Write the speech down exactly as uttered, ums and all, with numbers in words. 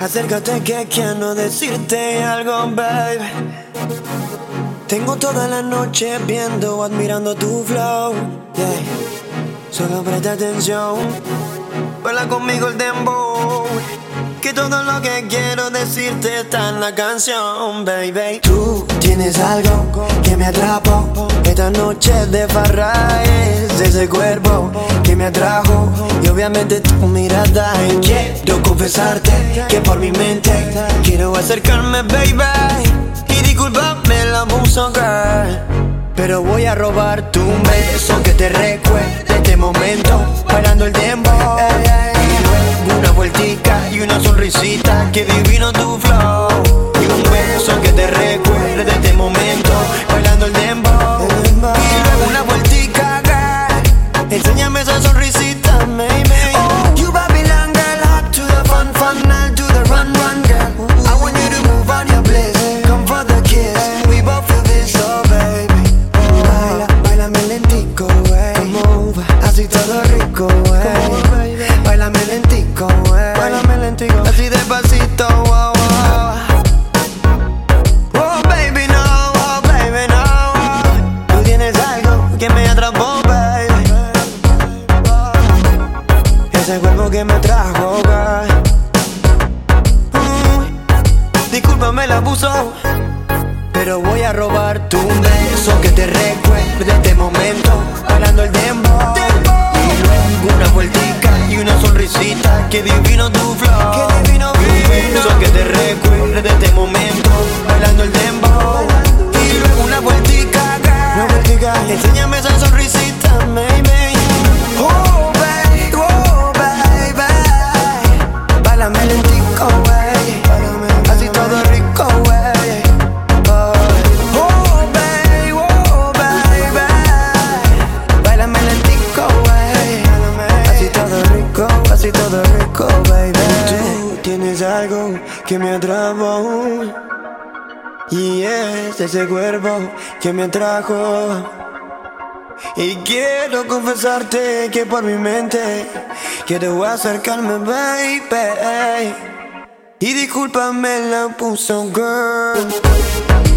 Acércate que quiero decirte algo, baby. Tengo toda la noche viendo, admirando tu flow, yeah. Solo presta atención, baila conmigo el dembow, que todo lo que quiero decirte está en la canción, baby. Tú tienes algo que me atrapó, esta noche de farra es ese cuerpo que me atrajo, y obviamente tu mirada. Y quiero confesarte que por mi mente quiero acercarme, baby, y disculpame el abuso, girl, pero voy a robar tu beso que te recuerde este momento, bailando el dembow. Una vueltica y una sonrisita, que divino tu flow. Y un beso que te recuerde este momento, bailando el dembow. Y luego una vueltica, girl, enséñame esa sonrisita, baby. Oh, you Babylon girl, hot to the fun, fun, I'll do the run, run, girl. I want you to move on your bliss, come for the kiss. We both feel this, oh baby. Baila, bailame lentico, wey. Move, así todo rico, wey. Bailame lentico, wey. Bailame lentico, así despacito, wow, wow. Oh baby, no, oh baby, no. Tú tienes algo que me atrapó, baby. Ese cuerpo que me trajo, girl. mm, Discúlpame el abuso, pero voy a robar tu beso que te recuerde este momento, bailando el dembow. Y luego una vueltica y una sonrisita, que divino tu flow. Que divino, un beso que te recuerde este momento, bailando el dembow. Y luego una vueltica, girl, enséñame esa sonrisita, baby. Oh baby, oh baby, bailame lentico, wey. Así todo rico, wey. Oh baby, oh baby, bailame lentico, wey. Así todo rico, así todo rico, baby. Tú tienes algo que me atrapó, y es ese cuerpo que me atrajo. Y quiero confesarte que por mi mente quiero acercarme, baby, y discúlpame la puso, girl.